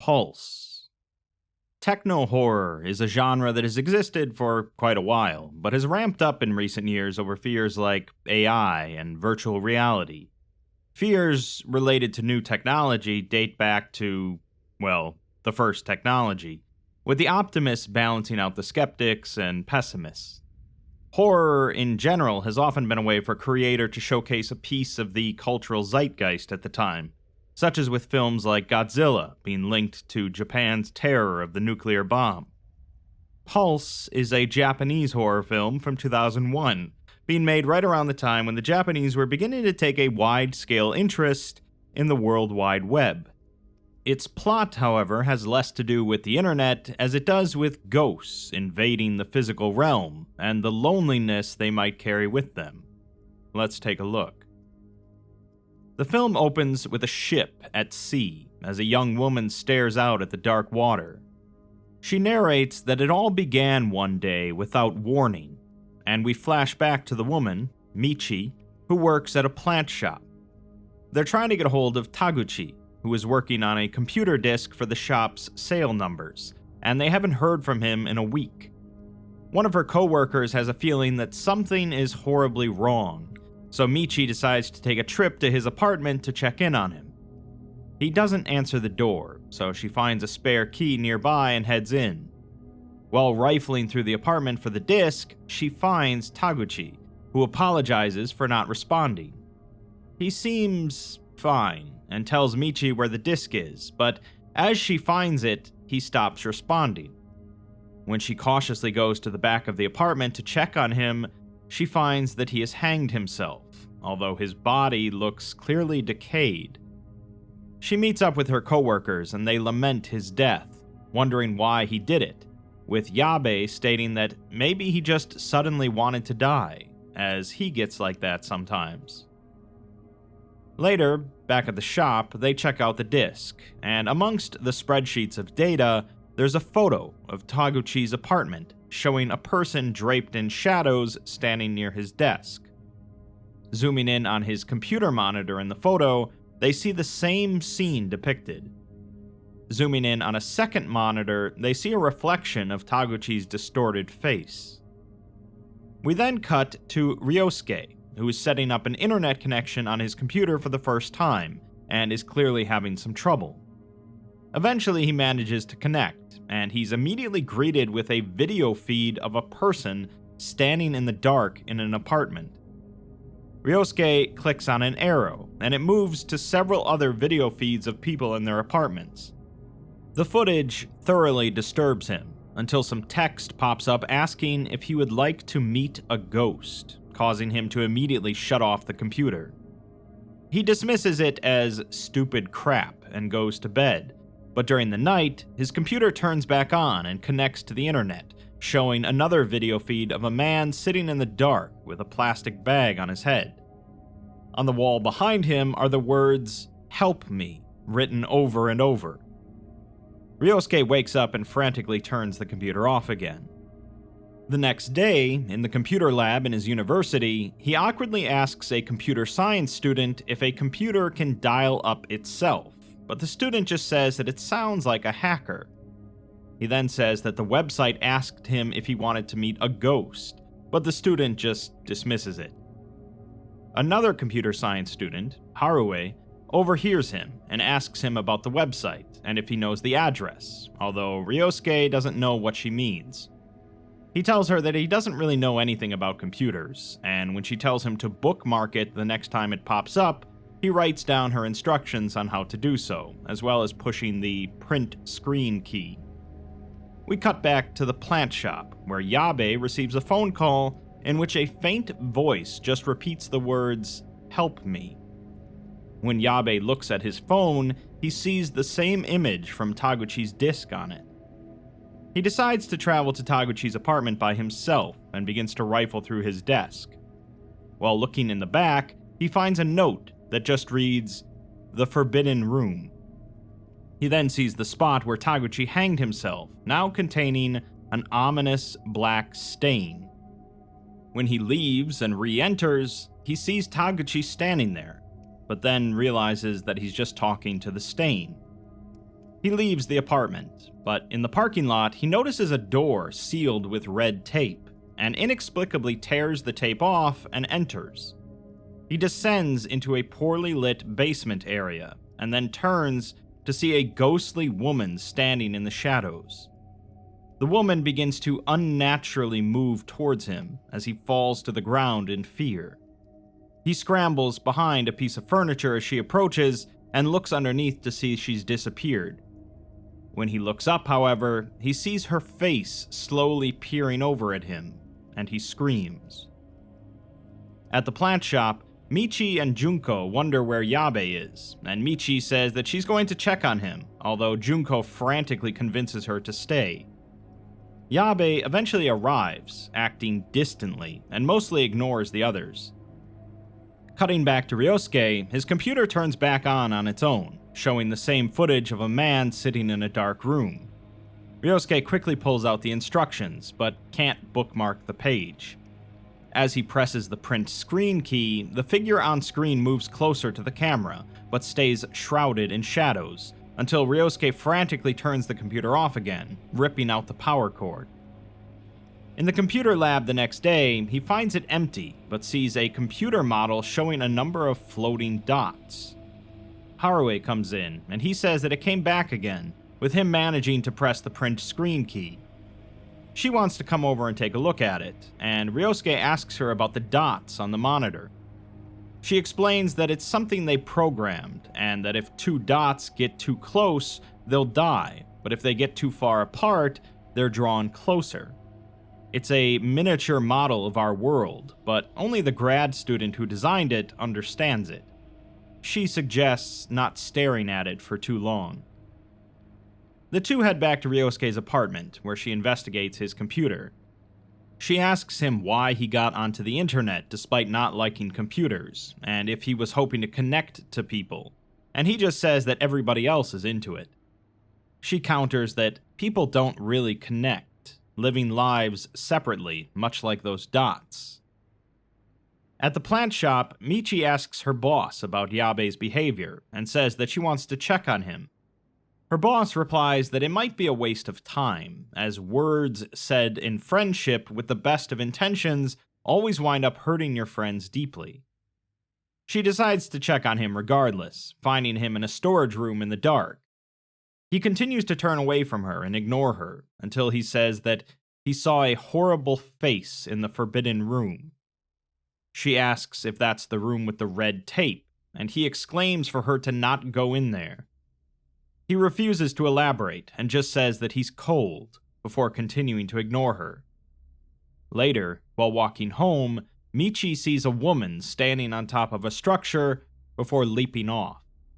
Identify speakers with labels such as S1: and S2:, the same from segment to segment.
S1: Pulse. Techno-horror is a genre that has existed for quite a while, but has ramped up in recent years over fears like AI and virtual reality. Fears related to new technology date back to, well, the first technology, with the optimists balancing out the skeptics and pessimists. Horror, in general, has often been a way for a creator to showcase a piece of the cultural zeitgeist at the time, such as with films like Godzilla being linked to Japan's terror of the nuclear bomb. Pulse is a Japanese horror film from 2001, being made right around the time when the Japanese were beginning to take a wide-scale interest in the World Wide Web. Its plot, however, has less to do with the internet as it does with ghosts invading the physical realm and the loneliness they might carry with them. Let's take a look. The film opens with a ship at sea as a young woman stares out at the dark water. She narrates that it all began one day without warning, and we flash back to the woman, Michi, who works at a plant shop. They're trying to get a hold of Taguchi, who is working on a computer disk for the shop's sale numbers, and they haven't heard from him in a week. One of her coworkers has a feeling that something is horribly wrong, so Michi decides to take a trip to his apartment to check in on him. He doesn't answer the door, so she finds a spare key nearby and heads in. While rifling through the apartment for the disk, she finds Taguchi, who apologizes for not responding. He seems fine and tells Michi where the disk is, but as she finds it, he stops responding. When she cautiously goes to the back of the apartment to check on him, she finds that he has hanged himself, although his body looks clearly decayed. She meets up with her coworkers and they lament his death, wondering why he did it, with Yabe stating that maybe he just suddenly wanted to die, as he gets like that sometimes. Later, back at the shop, they check out the disk, and amongst the spreadsheets of data, there's a photo of Taguchi's apartment showing a person draped in shadows standing near his desk. Zooming in on his computer monitor in the photo, they see the same scene depicted. Zooming in on a second monitor, they see a reflection of Taguchi's distorted face. We then cut to Ryosuke, who is setting up an internet connection on his computer for the first time, and is clearly having some trouble. Eventually, he manages to connect, and he's immediately greeted with a video feed of a person standing in the dark in an apartment. Ryosuke clicks on an arrow, and it moves to several other video feeds of people in their apartments. The footage thoroughly disturbs him, until some text pops up asking if he would like to meet a ghost, causing him to immediately shut off the computer. He dismisses it as stupid crap and goes to bed, but during the night, his computer turns back on and connects to the internet, showing another video feed of a man sitting in the dark with a plastic bag on his head. On the wall behind him are the words, "Help me," written over and over. Ryosuke wakes up and frantically turns the computer off again. The next day, in the computer lab in his university, he awkwardly asks a computer science student if a computer can dial up itself, but the student just says that it sounds like a hacker. He then says that the website asked him if he wanted to meet a ghost, but the student just dismisses it. Another computer science student, Harue, overhears him and asks him about the website and if he knows the address, although Ryosuke doesn't know what she means. He tells her that he doesn't really know anything about computers, and when she tells him to bookmark it the next time it pops up, he writes down her instructions on how to do so, as well as pushing the print screen key. We cut back to the plant shop, where Yabe receives a phone call in which a faint voice just repeats the words, "Help me." When Yabe looks at his phone, he sees the same image from Taguchi's disk on it. He decides to travel to Taguchi's apartment by himself and begins to rifle through his desk. While looking in the back, he finds a note that just reads, "The Forbidden Room." He then sees the spot where Taguchi hanged himself, now containing an ominous black stain. When he leaves and re-enters, he sees Taguchi standing there, but then realizes that he's just talking to the stain. He leaves the apartment, but in the parking lot, he notices a door sealed with red tape, and inexplicably tears the tape off and enters. He descends into a poorly lit basement area, and then turns to see a ghostly woman standing in the shadows. The woman begins to unnaturally move towards him as he falls to the ground in fear. He scrambles behind a piece of furniture as she approaches and looks underneath to see she's disappeared. When he looks up, however, he sees her face slowly peering over at him, and he screams. At the plant shop, Michi and Junko wonder where Yabe is, and Michi says that she's going to check on him, although Junko frantically convinces her to stay. Yabe eventually arrives, acting distantly, and mostly ignores the others. Cutting back to Ryosuke, his computer turns back on its own, showing the same footage of a man sitting in a dark room. Ryosuke quickly pulls out the instructions, but can't bookmark the page. As he presses the print screen key, the figure on screen moves closer to the camera, but stays shrouded in shadows, until Ryosuke frantically turns the computer off again, ripping out the power cord. In the computer lab the next day, he finds it empty, but sees a computer model showing a number of floating dots. Haruhi comes in, and he says that it came back again, with him managing to press the print screen key. She wants to come over and take a look at it, and Ryosuke asks her about the dots on the monitor. She explains that it's something they programmed, and that if two dots get too close, they'll die, but if they get too far apart, they're drawn closer. It's a miniature model of our world, but only the grad student who designed it understands it. She suggests not staring at it for too long. The two head back to Ryosuke's apartment, where she investigates his computer. She asks him why he got onto the internet despite not liking computers, and if he was hoping to connect to people, and he just says that everybody else is into it. She counters that people don't really connect, living lives separately, much like those dots. At the plant shop, Michi asks her boss about Yabe's behavior, and says that she wants to check on him. Her boss replies that it might be a waste of time, as words said in friendship with the best of intentions always wind up hurting your friends deeply. She decides to check on him regardless, finding him in a storage room in the dark. He continues to turn away from her and ignore her, until he says that he saw a horrible face in the forbidden room. She asks if that's the room with the red tape, and he exclaims for her to not go in there. He refuses to elaborate and just says that he's cold, before continuing to ignore her. Later, while walking home, Michi sees a woman standing on top of a structure before leaping off.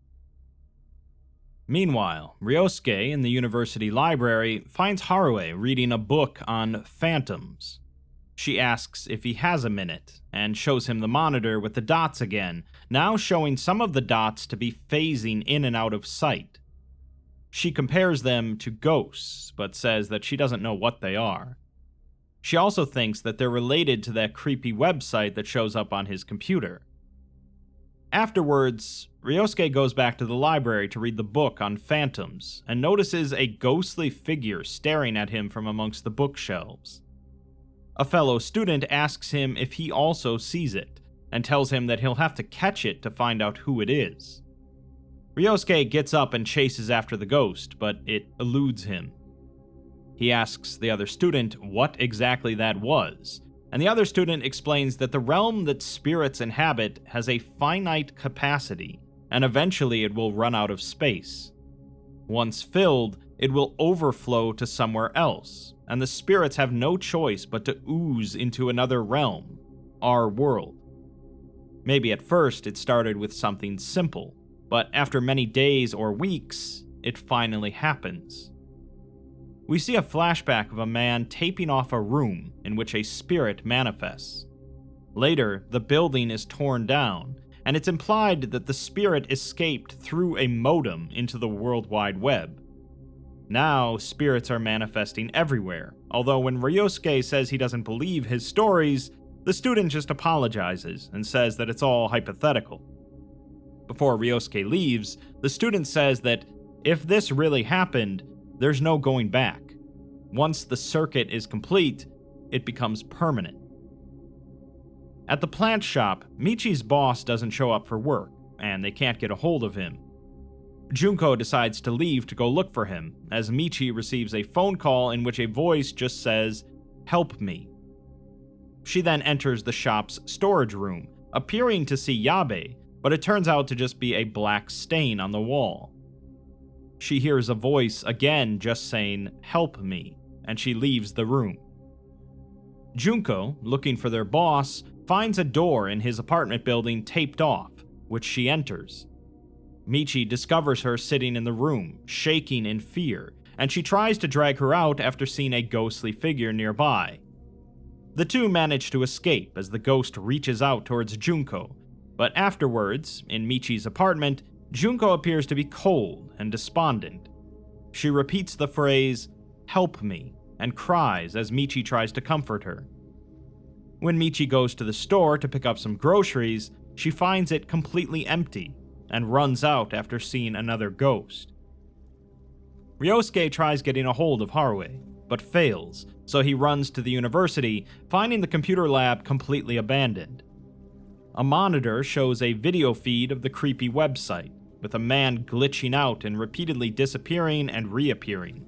S1: Meanwhile, Ryosuke in the university library finds Haruhi reading a book on phantoms. She asks if he has a minute, and shows him the monitor with the dots again, now showing some of the dots to be phasing in and out of sight. She compares them to ghosts, but says that she doesn't know what they are. She also thinks that they're related to that creepy website that shows up on his computer. Afterwards, Ryosuke goes back to the library to read the book on phantoms, and notices a ghostly figure staring at him from amongst the bookshelves. A fellow student asks him if he also sees it, and tells him that he'll have to catch it to find out who it is. Ryosuke gets up and chases after the ghost, but it eludes him. He asks the other student what exactly that was, and the other student explains that the realm that spirits inhabit has a finite capacity, and eventually it will run out of space. Once filled, it will overflow to somewhere else, and the spirits have no choice but to ooze into another realm, our world. Maybe at first it started with something simple, but after many days or weeks, it finally happens. We see a flashback of a man taping off a room in which a spirit manifests. Later, the building is torn down, and it's implied that the spirit escaped through a modem into the World Wide Web. Now, spirits are manifesting everywhere, although when Ryosuke says he doesn't believe his stories, the student just apologizes and says that it's all hypothetical. Before Ryosuke leaves, the student says that If this really happened, there's no going back. Once the circuit is complete, it becomes permanent. At the plant shop, Michi's boss doesn't show up for work, and they can't get a hold of him. Junko decides to leave to go look for him, as Michi receives a phone call in which a voice just says, "Help me." She then enters the shop's storage room, appearing to see Yabe, but it turns out to just be a black stain on the wall. She hears a voice again just saying, "Help me," and she leaves the room. Junko, looking for their boss, finds a door in his apartment building taped off, which she enters. Michi discovers her sitting in the room, shaking in fear, and she tries to drag her out after seeing a ghostly figure nearby. The two manage to escape as the ghost reaches out towards Junko, but afterwards, in Michi's apartment, Junko appears to be cold and despondent. She repeats the phrase, "Help me," and cries as Michi tries to comfort her. When Michi goes to the store to pick up some groceries, she finds it completely empty and runs out after seeing another ghost. Ryosuke tries getting a hold of Haruhi, but fails, so he runs to the university, finding the computer lab completely abandoned. A monitor shows a video feed of the creepy website, with a man glitching out and repeatedly disappearing and reappearing.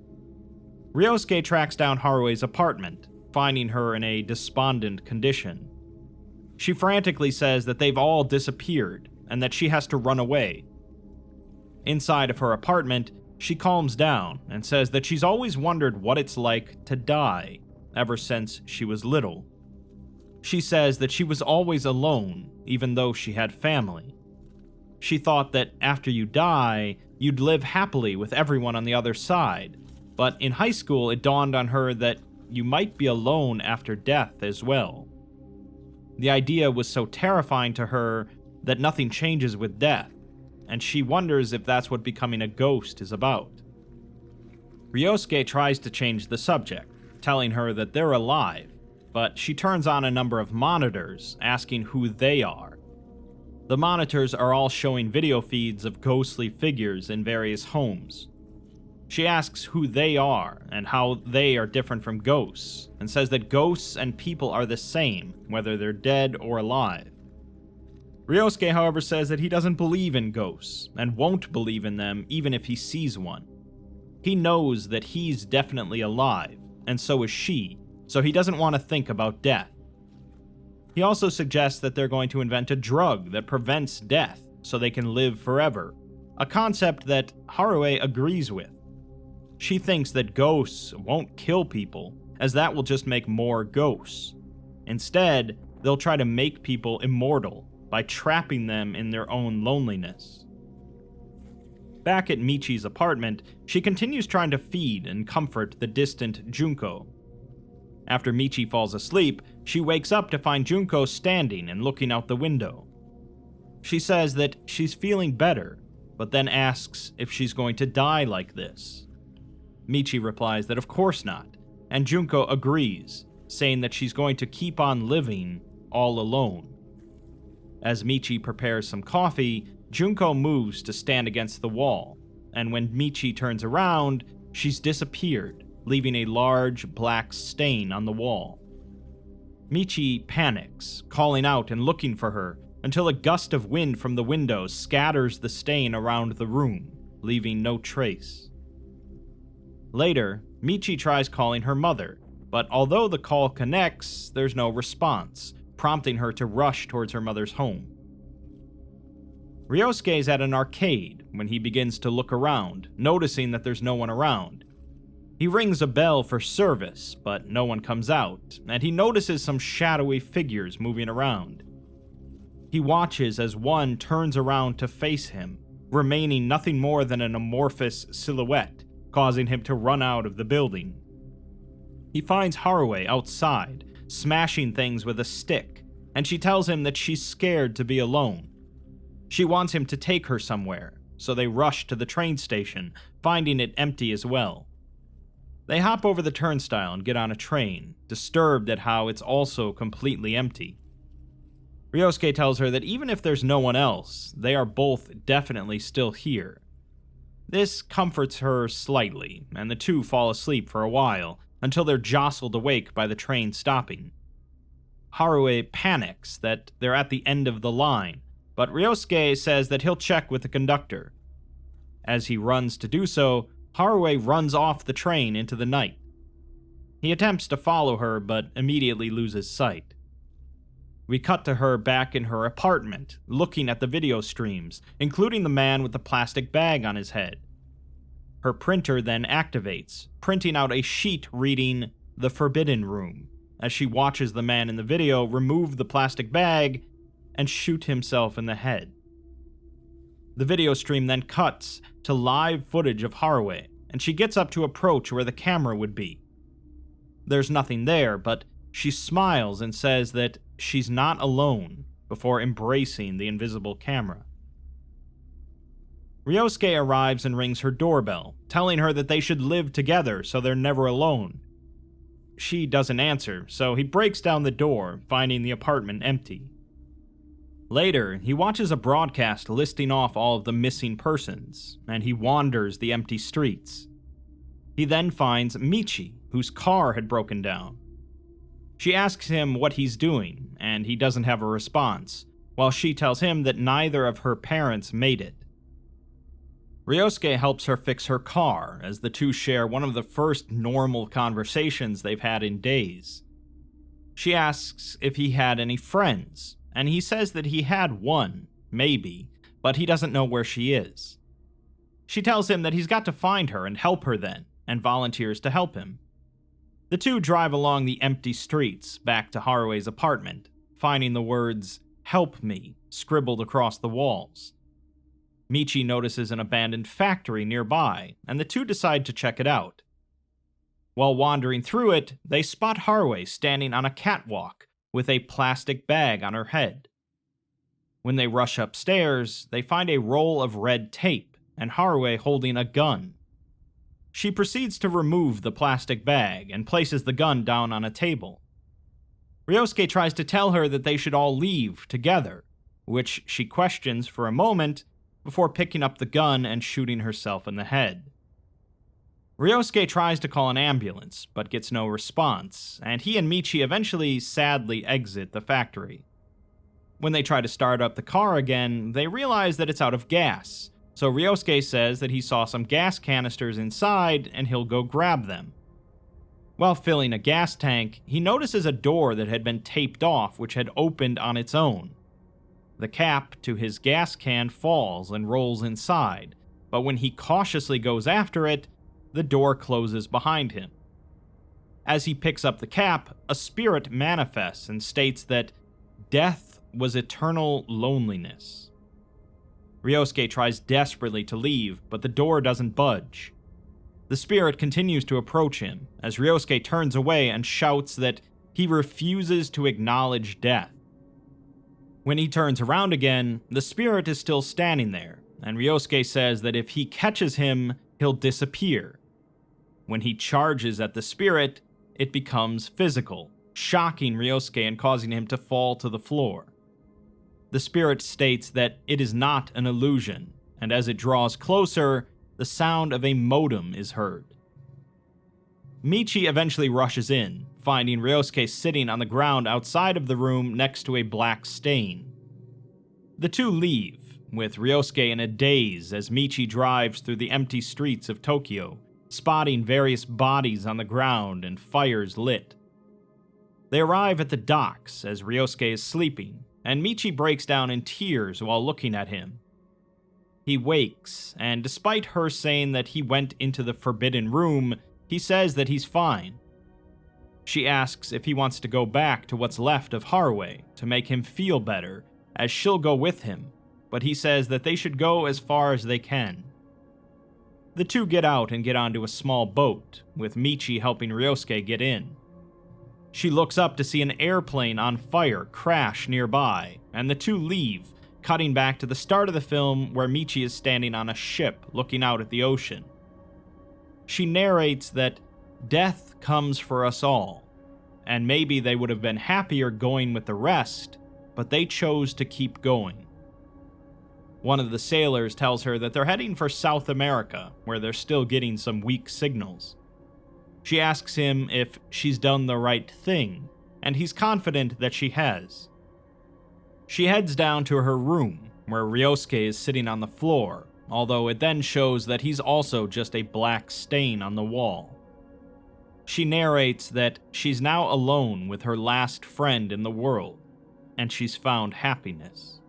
S1: Ryosuke tracks down Haruhi's apartment, finding her in a despondent condition. She frantically says that they've all disappeared, and that she has to run away. Inside of her apartment, she calms down and says that she's always wondered what it's like to die, ever since she was little. She says that she was always alone, even though she had family. She thought that after you die, you'd live happily with everyone on the other side, but in high school it dawned on her that you might be alone after death as well. The idea was so terrifying to her that nothing changes with death, and she wonders if that's what becoming a ghost is about. Ryosuke tries to change the subject, telling her that they're alive, but she turns on a number of monitors, asking who they are. The monitors are all showing video feeds of ghostly figures in various homes. She asks who they are and how they are different from ghosts, and says that ghosts and people are the same, whether they're dead or alive. Ryosuke, however, says that he doesn't believe in ghosts, and won't believe in them even if he sees one. He knows that he's definitely alive, and so is she, so he doesn't want to think about death. He also suggests that they're going to invent a drug that prevents death, so they can live forever, a concept that Haruhi agrees with. She thinks that ghosts won't kill people, as that will just make more ghosts. Instead, they'll try to make people immortal by trapping them in their own loneliness. Back at Michi's apartment, she continues trying to feed and comfort the distant Junko. After Michi falls asleep, she wakes up to find Junko standing and looking out the window. She says that she's feeling better, but then asks if she's going to die like this. Michi replies that of course not, and Junko agrees, saying that she's going to keep on living all alone. As Michi prepares some coffee, Junko moves to stand against the wall, and when Michi turns around, she's disappeared, leaving a large black stain on the wall. Michi panics, calling out and looking for her, until a gust of wind from the window scatters the stain around the room, leaving no trace. Later, Michi tries calling her mother, but although the call connects, there's no response, prompting her to rush towards her mother's home. Ryosuke is at an arcade when he begins to look around, noticing that there's no one around. He rings a bell for service, but no one comes out, and he notices some shadowy figures moving around. He watches as one turns around to face him, remaining nothing more than an amorphous silhouette, causing him to run out of the building. He finds Haruhi outside, smashing things with a stick, and she tells him that she's scared to be alone. She wants him to take her somewhere, so they rush to the train station, finding it empty as well. They hop over the turnstile and get on a train, disturbed at how it's also completely empty. Ryosuke tells her that even if there's no one else, they are both definitely still here. This comforts her slightly, and the two fall asleep for a while, until they're jostled awake by the train stopping. Haruo panics that they're at the end of the line, but Ryosuke says that he'll check with the conductor. As he runs to do so, Haruo runs off the train into the night. He attempts to follow her, but immediately loses sight. We cut to her back in her apartment, looking at the video streams, including the man with the plastic bag on his head. Her printer then activates, printing out a sheet reading "The Forbidden Room," as she watches the man in the video remove the plastic bag and shoot himself in the head. The video stream then cuts to live footage of Haruo, and she gets up to approach where the camera would be. There's nothing there, but she smiles and says that she's not alone before embracing the invisible camera. Ryosuke arrives and rings her doorbell, telling her that they should live together so they're never alone. She doesn't answer, so he breaks down the door, finding the apartment empty. Later, he watches a broadcast listing off all of the missing persons, and he wanders the empty streets. He then finds Michi, whose car had broken down. She asks him what he's doing, and he doesn't have a response, while she tells him that neither of her parents made it. Ryosuke helps her fix her car, as the two share one of the first normal conversations they've had in days. She asks if he had any friends, and he says that he had one, maybe, but he doesn't know where she is. She tells him that he's got to find her and help her then, and volunteers to help him. The two drive along the empty streets back to Haruo's apartment, finding the words "Help me" scribbled across the walls. Michi notices an abandoned factory nearby, and the two decide to check it out. While wandering through it, they spot Haruo standing on a catwalk with a plastic bag on her head. When they rush upstairs, they find a roll of red tape and Haruo holding a gun. She proceeds to remove the plastic bag and places the gun down on a table. Ryosuke tries to tell her that they should all leave together, which she questions for a moment before picking up the gun and shooting herself in the head. Ryosuke tries to call an ambulance, but gets no response, and he and Michi eventually sadly exit the factory. When they try to start up the car again, they realize that it's out of gas, so Ryosuke says that he saw some gas canisters inside and he'll go grab them. While filling a gas tank, he notices a door that had been taped off which had opened on its own. The cap to his gas can falls and rolls inside, but when he cautiously goes after it, the door closes behind him. As he picks up the cap, a spirit manifests and states that death was eternal loneliness. Ryosuke tries desperately to leave, but the door doesn't budge. The spirit continues to approach him, as Ryosuke turns away and shouts that he refuses to acknowledge death. When he turns around again, the spirit is still standing there, and Ryosuke says that if he catches him, he'll disappear. When he charges at the spirit, it becomes physical, shocking Ryosuke and causing him to fall to the floor. The spirit states that it is not an illusion, and as it draws closer, the sound of a modem is heard. Michi eventually rushes in, finding Ryosuke sitting on the ground outside of the room next to a black stain. The two leave, with Ryosuke in a daze as Michi drives through the empty streets of Tokyo, spotting various bodies on the ground and fires lit. They arrive at the docks as Ryosuke is sleeping, and Michi breaks down in tears while looking at him. He wakes, and despite her saying that he went into the forbidden room, he says that he's fine. She asks if he wants to go back to what's left of Haruo to make him feel better, as she'll go with him, but he says that they should go as far as they can. The two get out and get onto a small boat, with Michi helping Ryosuke get in. She looks up to see an airplane on fire crash nearby, and the two leave, cutting back to the start of the film where Michi is standing on a ship looking out at the ocean. She narrates that death comes for us all, and maybe they would have been happier going with the rest, but they chose to keep going. One of the sailors tells her that they're heading for South America, where they're still getting some weak signals. She asks him if she's done the right thing, and he's confident that she has. She heads down to her room, where Ryosuke is sitting on the floor, although it then shows that he's also just a black stain on the wall. She narrates that she's now alone with her last friend in the world, and she's found happiness.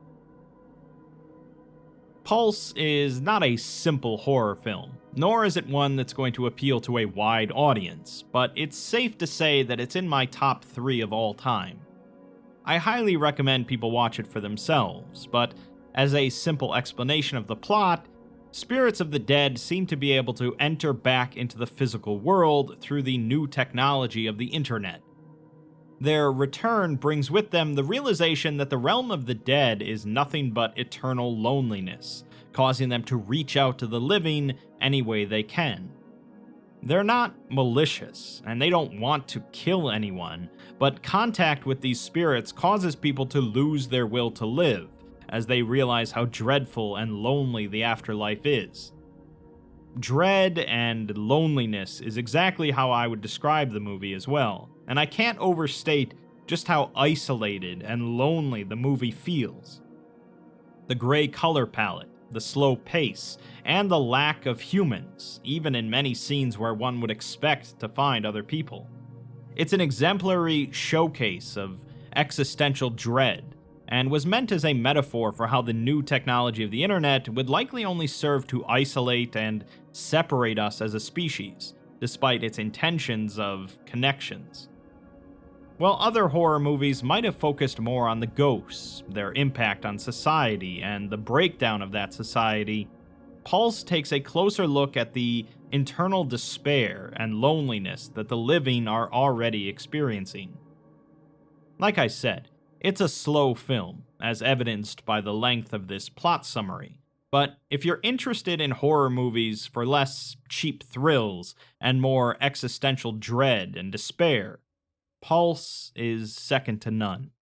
S1: Pulse is not a simple horror film, nor is it one that's going to appeal to a wide audience, but it's safe to say that it's in my top 3 of all time. I highly recommend people watch it for themselves, but as a simple explanation of the plot, spirits of the dead seem to be able to enter back into the physical world through the new technology of the internet. Their return brings with them the realization that the realm of the dead is nothing but eternal loneliness, causing them to reach out to the living any way they can. They're not malicious, and they don't want to kill anyone, but contact with these spirits causes people to lose their will to live, as they realize how dreadful and lonely the afterlife is. Dread and loneliness is exactly how I would describe the movie as well, and I can't overstate just how isolated and lonely the movie feels. The gray color palette, the slow pace, and the lack of humans, even in many scenes where one would expect to find other people. It's an exemplary showcase of existential dread, and was meant as a metaphor for how the new technology of the internet would likely only serve to isolate and separate us as a species, despite its intentions of connections. While other horror movies might have focused more on the ghosts, their impact on society, and the breakdown of that society, Pulse takes a closer look at the internal despair and loneliness that the living are already experiencing. Like I said, it's a slow film, as evidenced by the length of this plot summary, but if you're interested in horror movies for less cheap thrills and more existential dread and despair, Pulse is second to none.